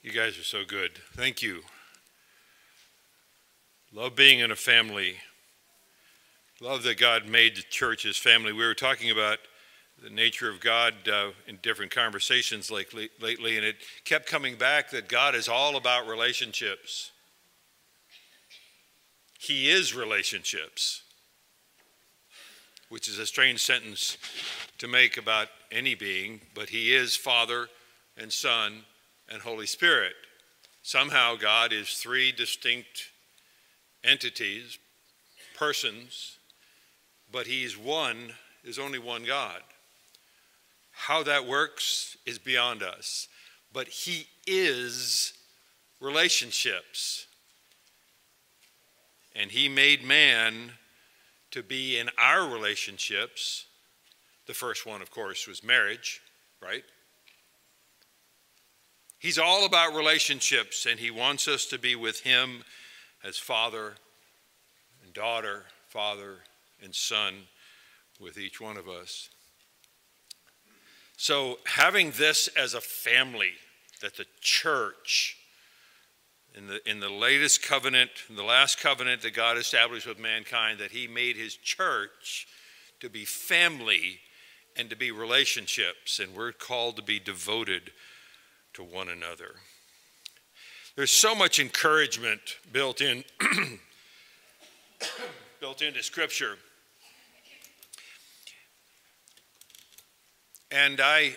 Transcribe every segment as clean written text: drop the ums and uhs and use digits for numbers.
You guys are so good. Thank you. Love being in a family. Love that God made the church his family. We were talking about the nature of God in different conversations lately, and it kept coming back that God is all about relationships. He is relationships, which is a strange sentence to make about any being, but he is Father and Son and Holy Spirit. Somehow God is three distinct entities, persons, but he's one, there's only one God. How that works is beyond us, but he is relationships. And he made man to be in our relationships. The first one, of course, was marriage, right? He's all about relationships, and he wants us to be with him as father and daughter, father and son, with each one of us. So having this as a family, that the church, in the latest covenant, in the last covenant that God established with mankind, that he made his church to be family and to be relationships, and we're called to be devoted to one another. There's so much encouragement built into Scripture. And I'm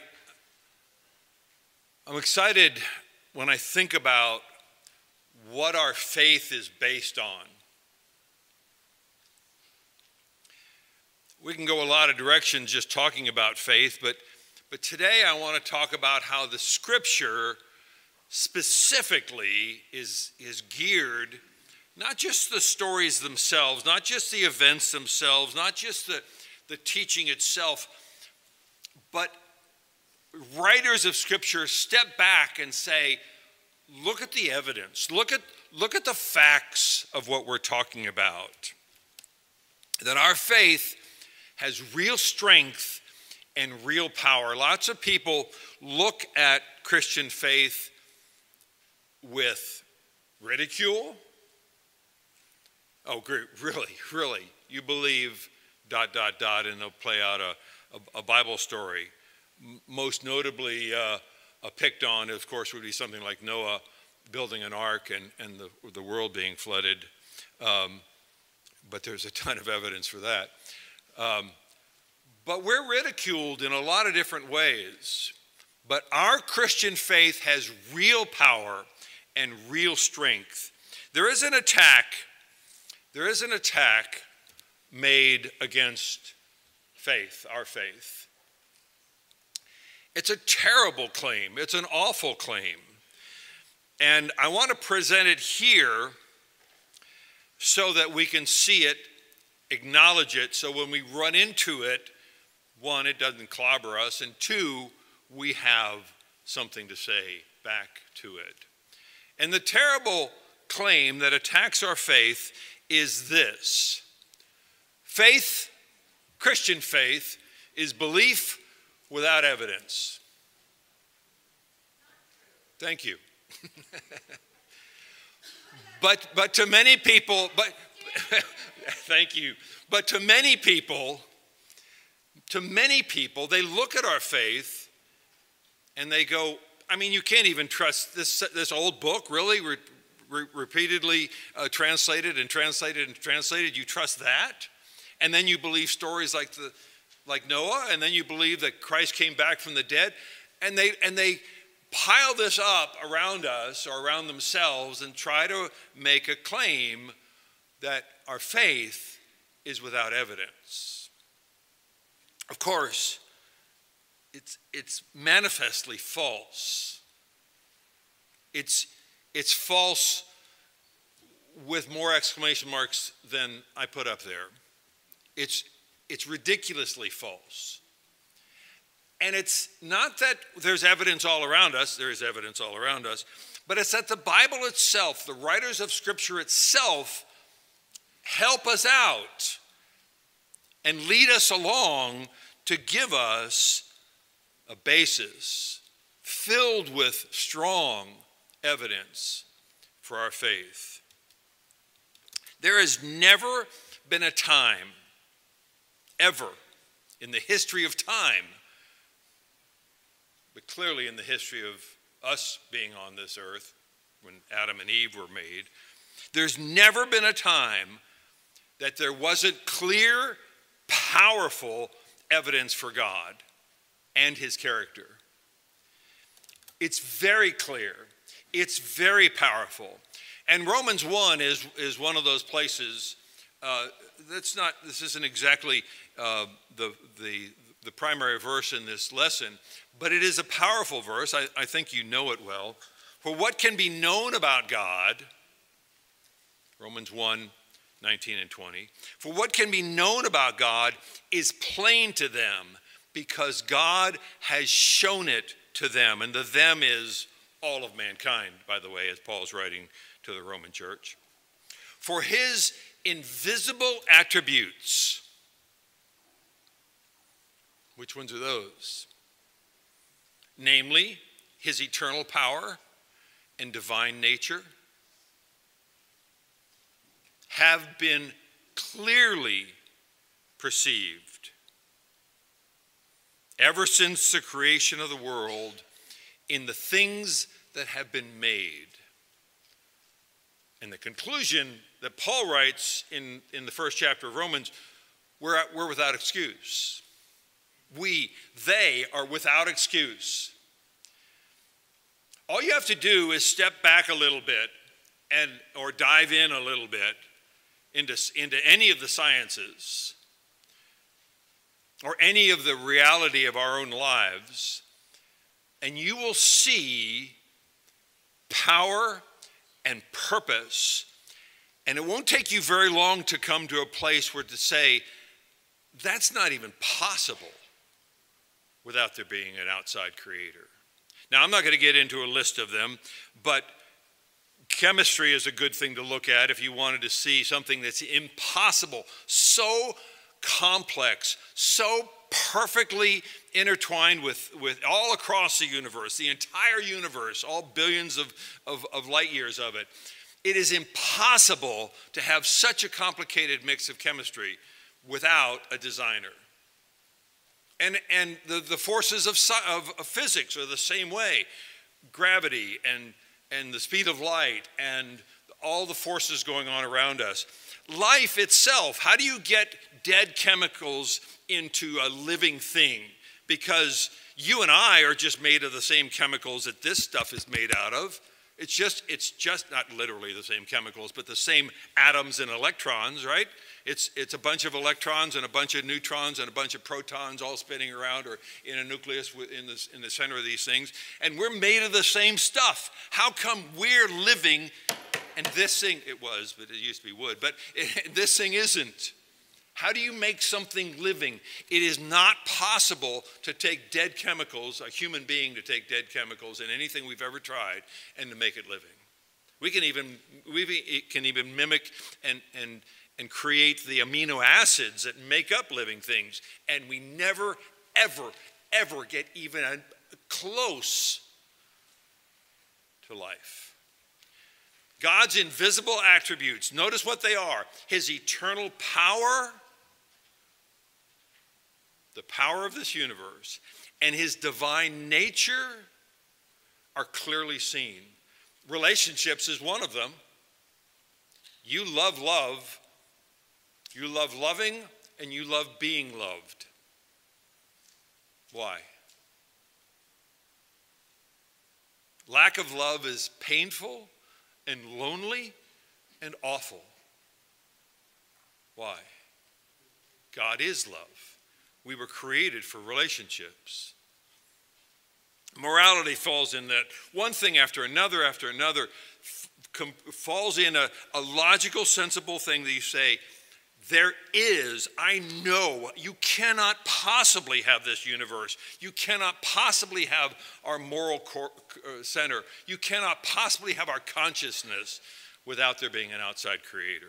excited when I think about what our faith is based on. We can go a lot of directions just talking about faith, but today I want to talk about how the Scripture specifically is geared, not just the stories themselves, not just the events themselves, not just the teaching itself, but writers of Scripture step back and say, look at the evidence, look at the facts of what we're talking about. That our faith has real strength and real power. Lots of people look at Christian faith with ridicule. Oh, great, really? You believe ... and they'll play out a Bible story. Most notably picked on, of course, would be something like Noah building an ark and the world being flooded. But there's a ton of evidence for that. But we're ridiculed in a lot of different ways. But our Christian faith has real power and real strength. There is an attack made against faith, our faith. It's a terrible claim. It's an awful claim. And I want to present it here so that we can see it, acknowledge it, so when we run into it, one, it doesn't clobber us, and two, we have something to say back to it. And the terrible claim that attacks our faith is this: faith, Christian faith, is belief without evidence. Thank you. But to many people, thank you. But to many people, they look at our faith and they go, I mean, you can't even trust this old book, really? Repeatedly translated. You trust that? And then you believe stories like Noah, and then you believe that Christ came back from the dead, and they pile this up around us or around themselves and try to make a claim that our faith is without evidence. Of course, it's manifestly false. It's false with more exclamation marks than I put up there. It's ridiculously false. And it's not that there's evidence all around us, there is evidence all around us, but it's that the Bible itself, the writers of Scripture itself, help us out and lead us along to give us a basis filled with strong evidence for our faith. There has never been a time, ever, in the history of time, but clearly in the history of us being on this earth, when Adam and Eve were made, there's never been a time that there wasn't clear, powerful evidence for God and his character. It's very clear. It's very powerful. And Romans 1 is one of those places. This isn't exactly the primary verse in this lesson, but it is a powerful verse. I think you know it well. For what can be known about God, Romans 1, 19 and 20, for what can be known about God is plain to them because God has shown it to them. And the them is all of mankind, by the way, as Paul's writing to the Roman church. For his invisible attributes, which ones are those? Namely, his eternal power and divine nature have been clearly perceived ever since the creation of the world in the things that have been made. And the conclusion that Paul writes in the first chapter of Romans, we're without excuse. They are without excuse. All you have to do is step back a little bit or dive in a little bit into any of the sciences or any of the reality of our own lives, and you will see power and purpose. And it won't take you very long to come to a place where to say, that's not even possible without there being an outside creator. Now, I'm not going to get into a list of them, but chemistry is a good thing to look at if you wanted to see something that's impossible, so complex, so perfectly intertwined with all across the universe, the entire universe, all billions of light years of it. It is impossible to have such a complicated mix of chemistry without a designer. And the forces of physics are the same way. Gravity and the speed of light and all the forces going on around us. Life itself, how do you get dead chemicals into a living thing? Because you and I are just made of the same chemicals that this stuff is made out of. It's just not literally the same chemicals, but the same atoms and electrons, right? It's a bunch of electrons and a bunch of neutrons and a bunch of protons all spinning around or in a nucleus in the center of these things. And we're made of the same stuff. How come we're living and this thing, it was, but it used to be wood, but this thing isn't? How do you make something living? It is not possible to take dead chemicals, a human being to take dead chemicals in anything we've ever tried and to make it living. We can even mimic and create the amino acids that make up living things, and we never, ever get even close to life. God's invisible attributes, notice what they are. His eternal power, the power of this universe, and his divine nature are clearly seen. Relationships is one of them. You love love. You love loving, and you love being loved. Why? Lack of love is painful and lonely and awful. Why? God is love. We were created for relationships. Morality falls in that. One thing after another falls in a logical, sensible thing that you say, there is, I know, you cannot possibly have this universe. You cannot possibly have our moral center. You cannot possibly have our consciousness without there being an outside creator.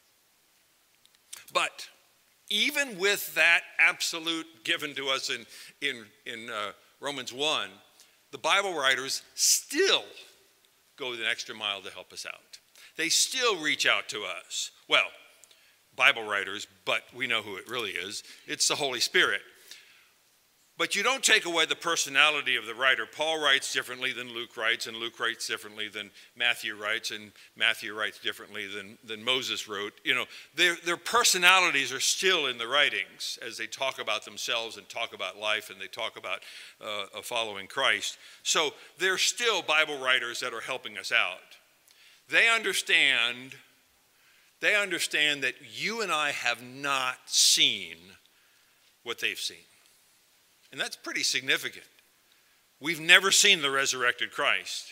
But even with that absolute given to us in Romans 1, the Bible writers still go the extra mile to help us out. They still reach out to us. Well, Bible writers, but we know who it really is. It's the Holy Spirit. But you don't take away the personality of the writer. Paul writes differently than Luke writes, and Luke writes differently than Matthew writes, and Matthew writes differently than Moses wrote. You know, their personalities are still in the writings as they talk about themselves and talk about life and they talk about following Christ. So they're still Bible writers that are helping us out. They understand that you and I have not seen what they've seen. And that's pretty significant. We've never seen the resurrected Christ.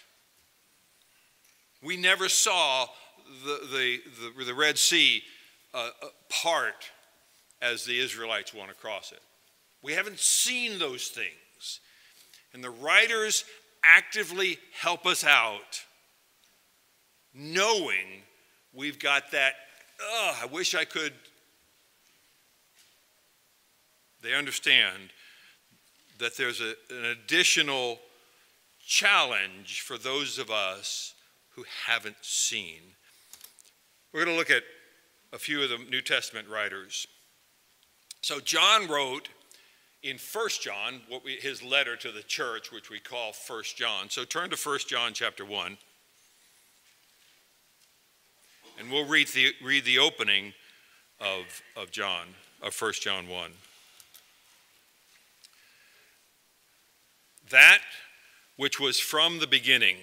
We never saw the Red Sea part as the Israelites went across it. We haven't seen those things. And the writers actively help us out, knowing we've got that, I wish I could. They understand that there's an additional challenge for those of us who haven't seen. We're going to look at a few of the New Testament writers. So John wrote in 1 John, his letter to the church, which we call 1 John. So turn to 1 John chapter 1. And we'll read the opening of 1 John 1. That which was from the beginning.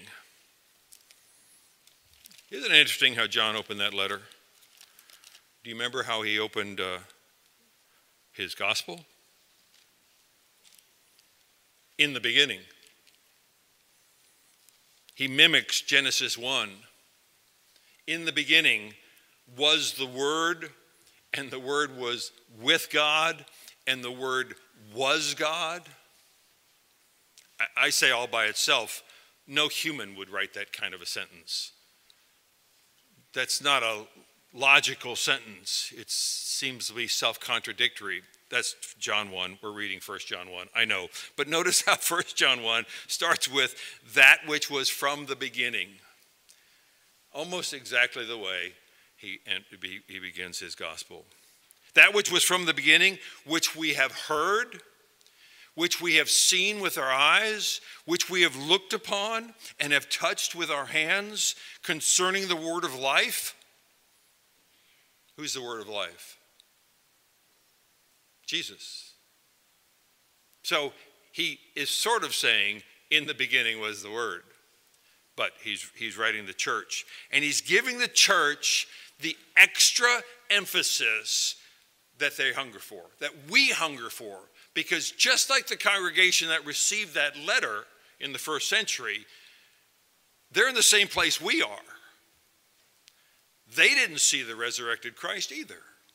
Isn't it interesting how John opened that letter? Do you remember how he opened his gospel? In the beginning. He mimics Genesis 1. In the beginning was the Word, and the Word was with God, and the Word was God. I say all by itself, no human would write that kind of a sentence. That's not a logical sentence. It seems to be self-contradictory. That's John 1. We're reading 1 John 1. I know. But notice how 1 John 1 starts with that which was from the beginning. Almost exactly the way he begins his gospel. That which was from the beginning, which we have heard, which we have seen with our eyes, which we have looked upon and have touched with our hands concerning the word of life. Who's the word of life? Jesus. So he is sort of saying, in the beginning was the word. But he's writing the church. And he's giving the church the extra emphasis that they hunger for, that we hunger for. Because just like the congregation that received that letter in the first century, they're in the same place we are. They didn't see the resurrected Christ either.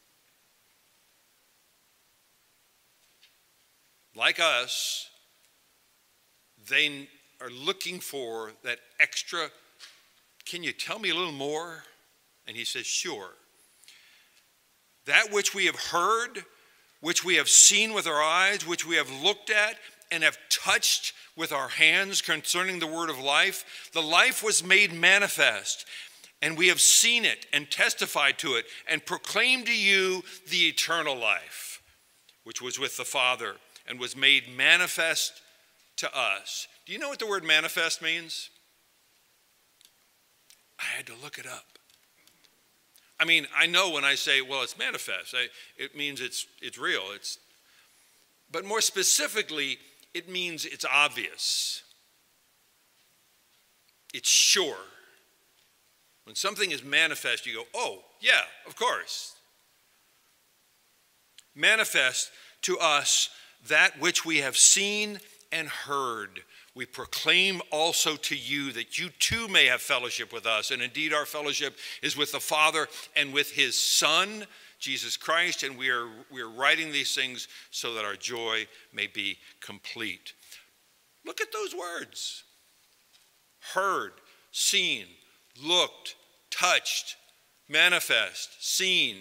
Like us, they are looking for that extra, can you tell me a little more? And he says, sure. That which we have heard, which we have seen with our eyes, which we have looked at and have touched with our hands concerning the word of life. The life was made manifest, and we have seen it and testified to it and proclaimed to you the eternal life, which was with the Father and was made manifest to us. Do you know what the word manifest means? I had to look it up. I mean, I know when I say, well, it's manifest, it means it's real. But more specifically, it means it's obvious. It's sure. When something is manifest, you go, oh, yeah, of course. Manifest to us that which we have seen and heard. We proclaim also to you that you too may have fellowship with us. And indeed, our fellowship is with the Father and with his Son, Jesus Christ. And we are writing these things so that our joy may be complete. Look at those words. Heard, seen, looked, touched, manifest, seen,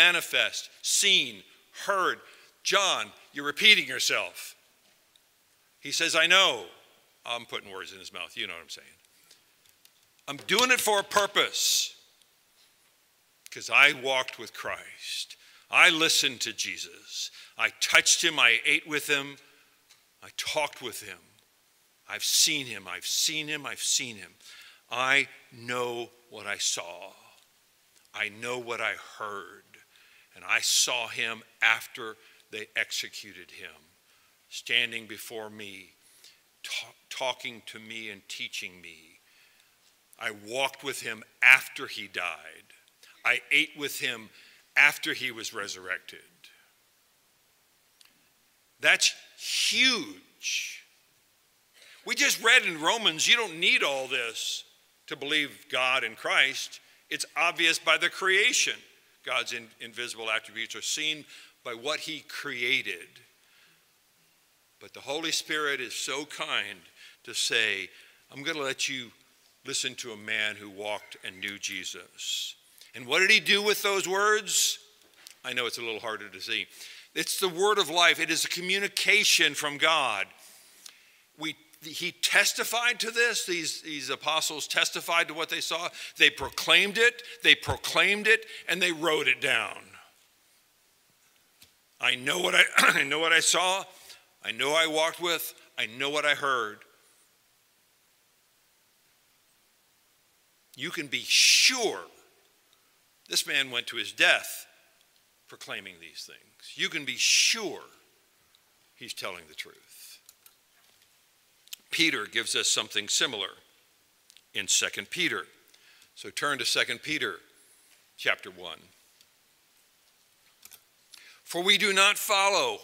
heard. John, you're repeating yourself. He says, I know. I'm putting words in his mouth. You know what I'm saying. I'm doing it for a purpose. Because I walked with Christ. I listened to Jesus. I touched him. I ate with him. I talked with him. I've seen him. I've seen him. I've seen him. I know what I saw. I know what I heard. And I saw him after they executed him, standing before me, talking to me and teaching me. I walked with him after he died. I ate with him after he was resurrected. That's huge. We just read in Romans, you don't need all this to believe God and Christ. It's obvious by the creation. God's invisible attributes are seen by what he created. But the Holy Spirit is so kind to say, I'm going to let you listen to a man who walked and knew Jesus. And what did he do with those words? I know it's a little harder to see. It's the word of life. It is a communication from God. He testified to this. These apostles testified to what they saw. They proclaimed it, and they wrote it down. I know what I know what I saw. I know I walked with. I know what I heard. You can be sure this man went to his death proclaiming these things. You can be sure he's telling the truth. Peter gives us something similar in 2 Peter. So turn to 2 Peter chapter 1. For we did not follow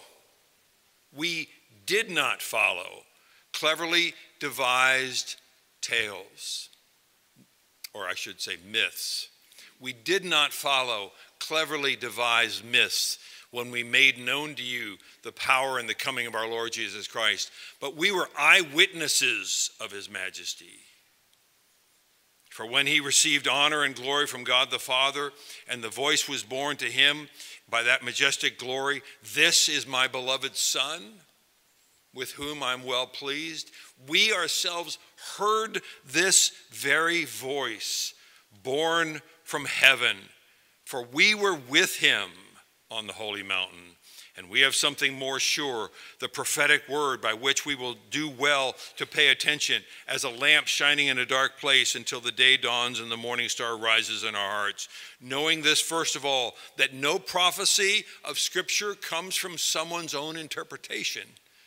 cleverly devised tales, or I should say myths. We did not follow cleverly devised myths when we made known to you the power and the coming of our Lord Jesus Christ, but we were eyewitnesses of his majesty. For when he received honor and glory from God the Father, and the voice was borne to him by that majestic glory, "This is my beloved Son, with whom I'm well pleased," we ourselves heard this very voice borne from heaven, for we were with him on the holy mountain. And we have something more sure, the prophetic word by which we will do well to pay attention as a lamp shining in a dark place until the day dawns and the morning star rises in our hearts. Knowing this, first of all, that no prophecy of Scripture comes from someone's own interpretation.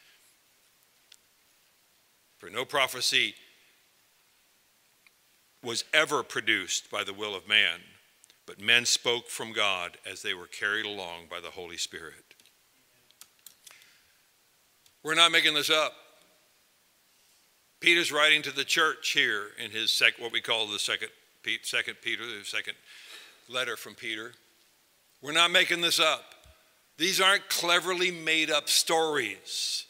For no prophecy was ever produced by the will of man, but men spoke from God as they were carried along by the Holy Spirit. We're not making this up. Peter's writing to the church here in his what we call the second Peter, the second letter from Peter. We're not making this up. These aren't cleverly made up stories.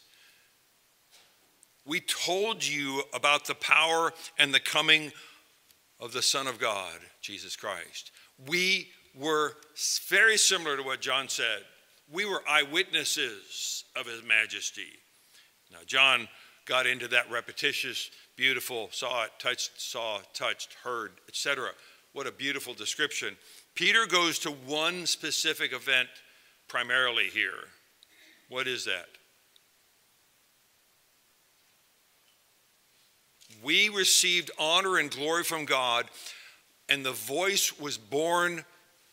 We told you about the power and the coming of the Son of God, Jesus Christ. We were very similar to what John said. We were eyewitnesses of his majesty. Now, John got into that repetitious, beautiful, saw, touched, heard, etc. What a beautiful description. Peter goes to one specific event primarily here. What is that? We received honor and glory from God, and the voice was borne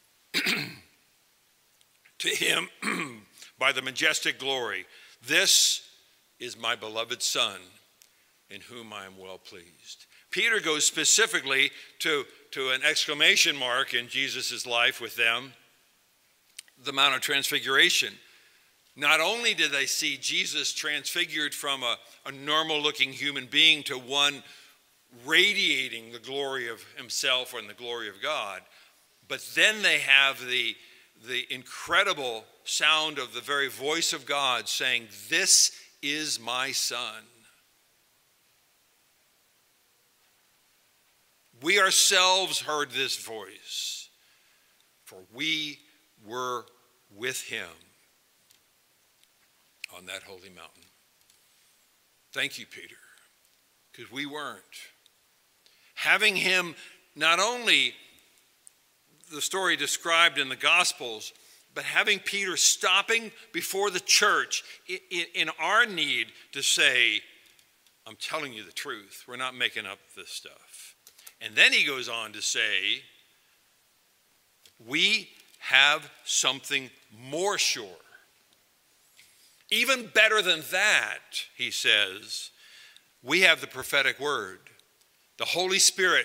to him by the majestic glory. "This is my beloved Son, in whom I am well pleased." Peter goes specifically to an exclamation mark in Jesus' life with them, the Mount of Transfiguration. Not only did they see Jesus transfigured from a normal-looking human being to one radiating the glory of himself and the glory of God, but then they have the incredible sound of the very voice of God saying, "This is my Son." We ourselves heard this voice, for we were with him on that holy mountain. Thank you, Peter, because we weren't. having him not only the story described in the Gospels, but having Peter stopping before the church in our need to say, I'm telling you the truth. We're not making up this stuff. And then he goes on to say, we have something more sure. Even better than that, he says, we have the prophetic word. The Holy Spirit,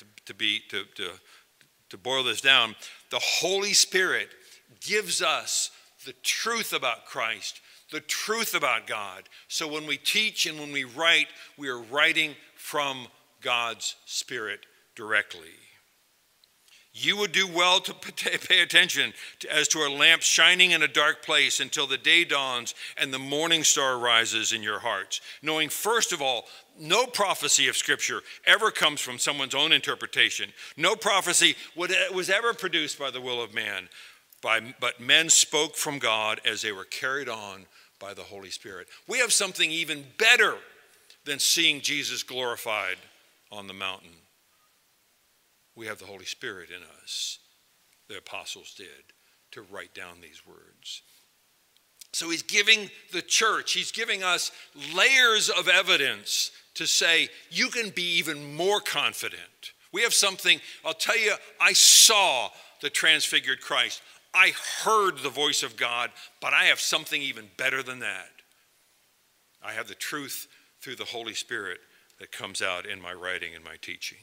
to boil this down, the Holy Spirit gives us the truth about Christ, the truth about God. So when we teach and when we write, we are writing from God's Spirit directly. You would do well to pay attention as to a lamp shining in a dark place until the day dawns and the morning star rises in your hearts. Knowing, first of all, no prophecy of Scripture ever comes from someone's own interpretation. No prophecy was ever produced by the will of man, but men spoke from God as they were carried on by the Holy Spirit. We have something even better than seeing Jesus glorified on the mountain. We have the Holy Spirit in us, the apostles did, to write down these words. So he's giving the church, he's giving us layers of evidence to say, you can be even more confident. We have something, I'll tell you, I saw the transfigured Christ. I heard the voice of God, but I have something even better than that. I have the truth through the Holy Spirit that comes out in my writing and my teaching.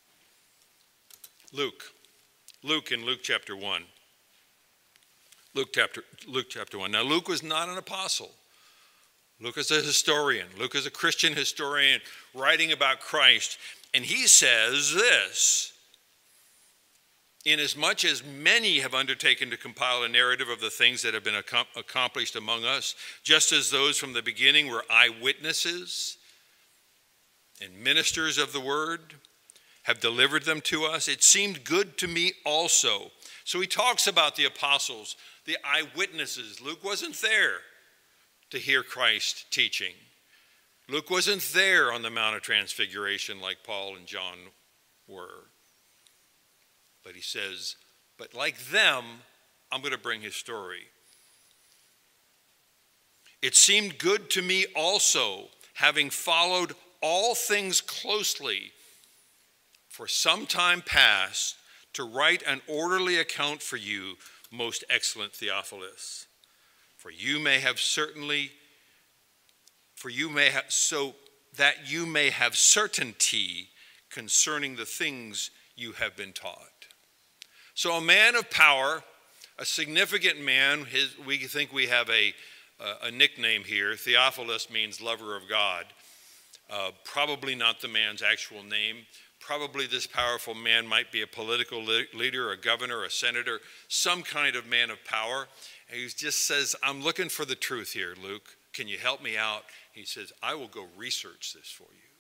Luke in Luke chapter 1. Luke chapter 1. Now, Luke was not an apostle. Luke is a historian. Luke is a Christian historian writing about Christ. And he says this, inasmuch as many have undertaken to compile a narrative of the things that have been accomplished among us, just as those from the beginning were eyewitnesses and ministers of the word, have delivered them to us, it seemed good to me also. So he talks about the apostles, the eyewitnesses. Luke wasn't there to hear Christ teaching. Luke wasn't there on the Mount of Transfiguration like Paul and John were. But he says, but like them, I'm going to bring his story. It seemed good to me also, having followed all things closely for some time past, to write an orderly account for you, most excellent Theophilus. So that you may have certainty concerning the things you have been taught. So a man of power, a significant man, we think we have a nickname here. Theophilus means lover of God. Probably not the man's actual name. Probably this powerful man might be a political leader, a governor, a senator, some kind of man of power. And he just says, I'm looking for the truth here, Luke. Can you help me out? He says, I will go research this for you.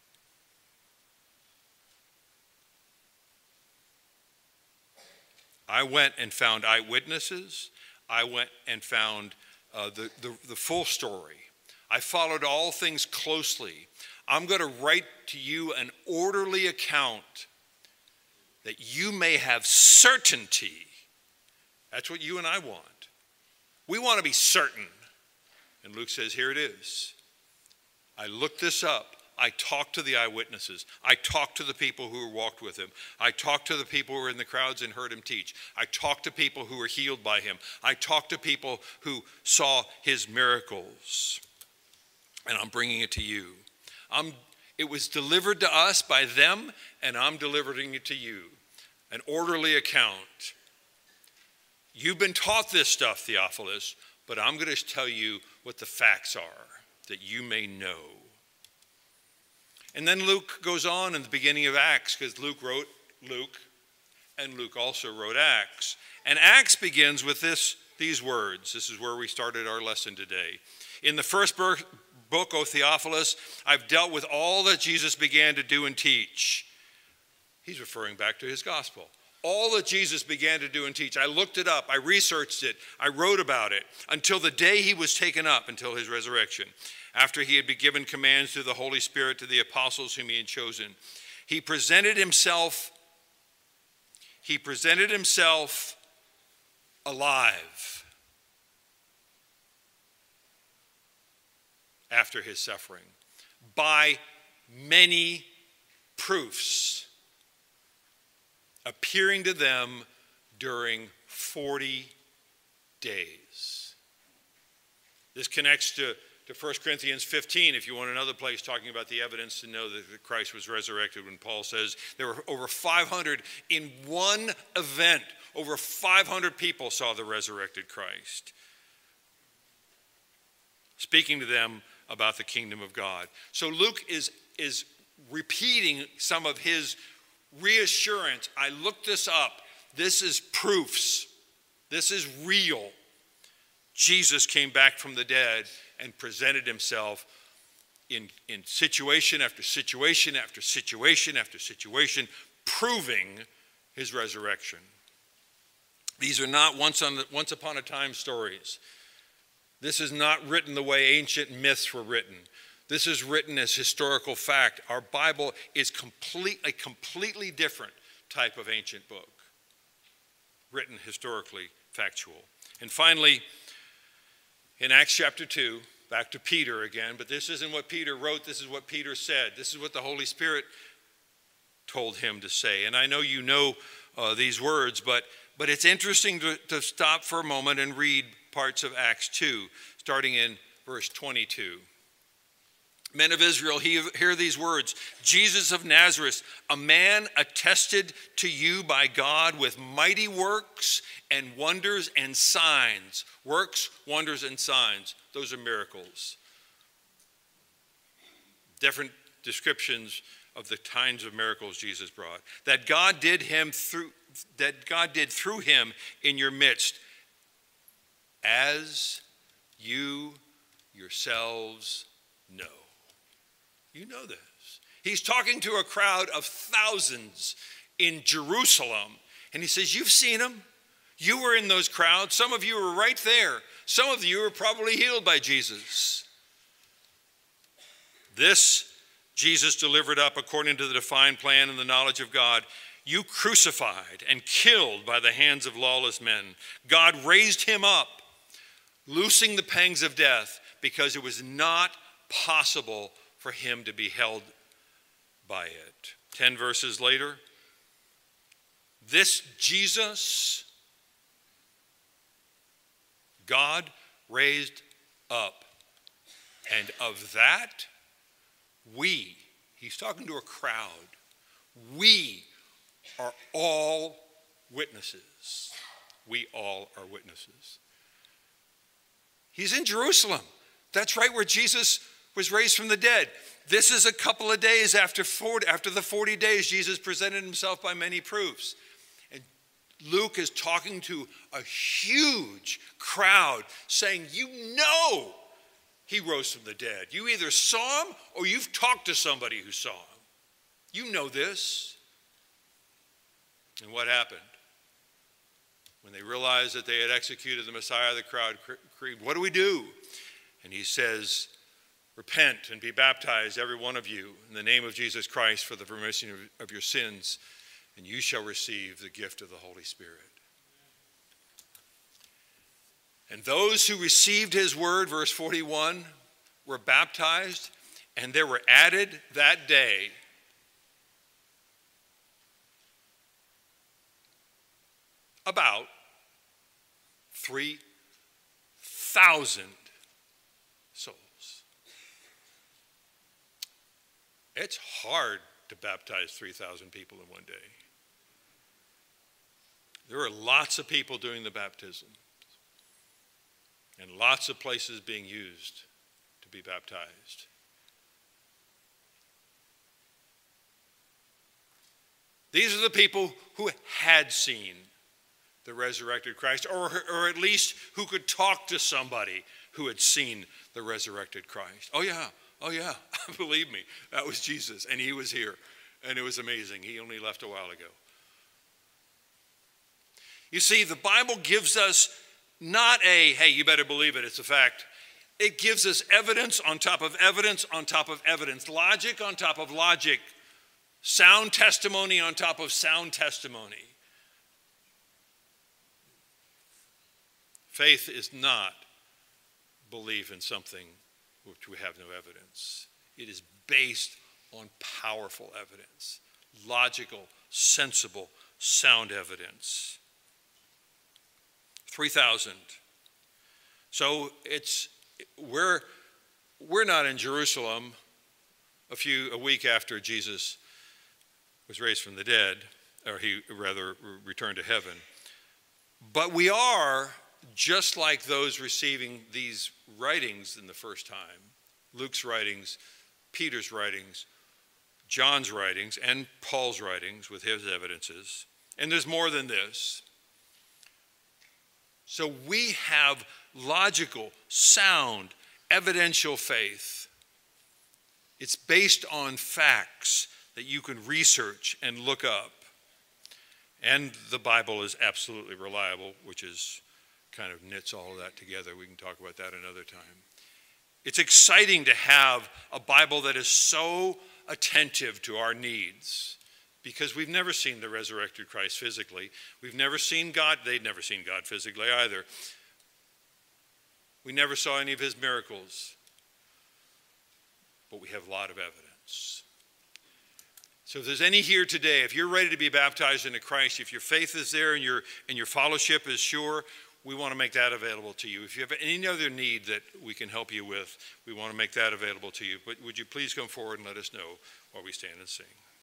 I went and found eyewitnesses. I went and found the full story. I followed all things closely. I'm going to write to you an orderly account that you may have certainty. That's what you and I want. We want to be certain. And Luke says, here it is. I looked this up. I talked to the eyewitnesses. I talked to the people who walked with him. I talked to the people who were in the crowds and heard him teach. I talked to people who were healed by him. I talked to people who saw his miracles. And I'm bringing it to you. It was delivered to us by them, and I'm delivering it to you. An orderly account. You've been taught this stuff, Theophilus, but I'm going to tell you what the facts are, that you may know. And then Luke goes on in the beginning of Acts, because Luke wrote Luke, and Luke also wrote Acts. And Acts begins with these words. This is where we started our lesson today. In the first book, O Theophilus, I've dealt with all that Jesus began to do and teach. He's referring back to his gospel. All that Jesus began to do and teach. I looked it up. I researched it. I wrote about it until the day he was taken up, until his resurrection. After he had been given commands through the Holy Spirit to the apostles whom he had chosen. He presented himself alive after his suffering by many proofs, appearing to them during 40 days. This connects to 1 Corinthians 15, if you want another place talking about the evidence to know that Christ was resurrected, when Paul says there were over 500 in one event. Over 500 people saw the resurrected Christ, speaking to them about the kingdom of God. So Luke is repeating some of his reassurance. I looked this up. This is proofs. This is real. Jesus came back from the dead and presented himself in situation after situation after situation after situation, proving his resurrection. These are not once upon a time stories. This is not written the way ancient myths were written. This is written as historical fact. Our Bible is a completely different type of ancient book, written historically factual. And finally, in Acts chapter 2, back to Peter again, but this isn't what Peter wrote, this is what Peter said. This is what the Holy Spirit told him to say. And I know you know these words, but it's interesting to stop for a moment and read parts of Acts 2, starting in verse 22. Men of Israel, hear these words. Jesus of Nazareth, a man attested to you by God with mighty works and wonders and signs. Works, wonders, and signs. Those are miracles. Different descriptions of the kinds of miracles Jesus brought. That God did through him in your midst, as you yourselves know. You know this. He's talking to a crowd of thousands in Jerusalem, and he says, you've seen him. You were in those crowds. Some of you were right there. Some of you were probably healed by Jesus. This Jesus delivered up according to the defined plan and the knowledge of God. You crucified and killed by the hands of lawless men. God raised him up, loosing the pangs of death, because it was not possible for him to be held by it. 10 verses later, this Jesus, God raised up, and of that, he's talking to a crowd, we are all witnesses. We all are witnesses. He's in Jerusalem. That's right where Jesus was raised from the dead. This is a couple of days after the 40 days, Jesus presented himself by many proofs. And Luke is talking to a huge crowd saying, you know he rose from the dead. You either saw him or you've talked to somebody who saw him. You know this. And what happened? When they realized that they had executed the Messiah, the crowd cried, what do we do? And he says, repent and be baptized, every one of you, in the name of Jesus Christ for the remission of your sins, and you shall receive the gift of the Holy Spirit. And those who received his word, verse 41, were baptized, and there were added that day about 3,000 souls. It's hard to baptize 3,000 people in one day. There are lots of people doing the baptism and lots of places being used to be baptized. These are the people who had seen the resurrected Christ, or at least who could talk to somebody who had seen the resurrected Christ. Oh yeah, believe me, that was Jesus, and he was here, and it was amazing. He only left a while ago. You see, the Bible gives us not hey, you better believe it, it's a fact. It gives us evidence on top of evidence on top of evidence, logic on top of logic, Sound testimony on top of sound testimony. Faith is not belief in something which we have no evidence. It is based on powerful evidence, logical, sensible, sound evidence. 3,000. So we're not in Jerusalem a week after Jesus was raised from the dead, or he rather returned to heaven. But we are just like those receiving these writings in the first time. Luke's writings, Peter's writings, John's writings, and Paul's writings with his evidences. And there's more than this. So we have logical, sound, evidential faith. It's based on facts that you can research and look up. And the Bible is absolutely reliable, which is kind of knits all of that together. We can talk about that another time. It's exciting to have a Bible that is so attentive to our needs, because we've never seen the resurrected Christ physically. We've never seen God. They'd never seen God physically either. We never saw any of his miracles. But we have a lot of evidence. So if there's any here today, if you're ready to be baptized into Christ, if your faith is there and your fellowship is sure, we want to make that available to you. If you have any other need that we can help you with, we want to make that available to you. But would you please come forward and let us know while we stand and sing.